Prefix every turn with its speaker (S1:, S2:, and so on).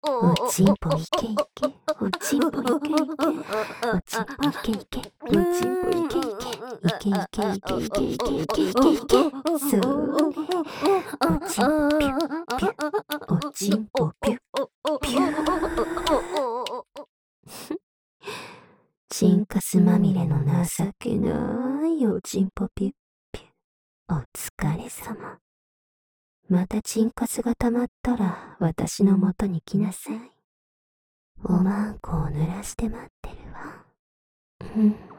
S1: おちんぽいけいけ、おちんぽいけいけ、おちんぽいけいけ、おちんぽいけいけ、いけいけいけいけいけいけいけいけ、それ、おちんぽぴゅぴゅ、おちんぽぴゅぴゅ。チンカスまみれの情けないおちんぽぴゅぴゅ。お疲れ様。またチンカスが溜まったら私のもとに来なさい。おまんこを濡らして待ってるわ。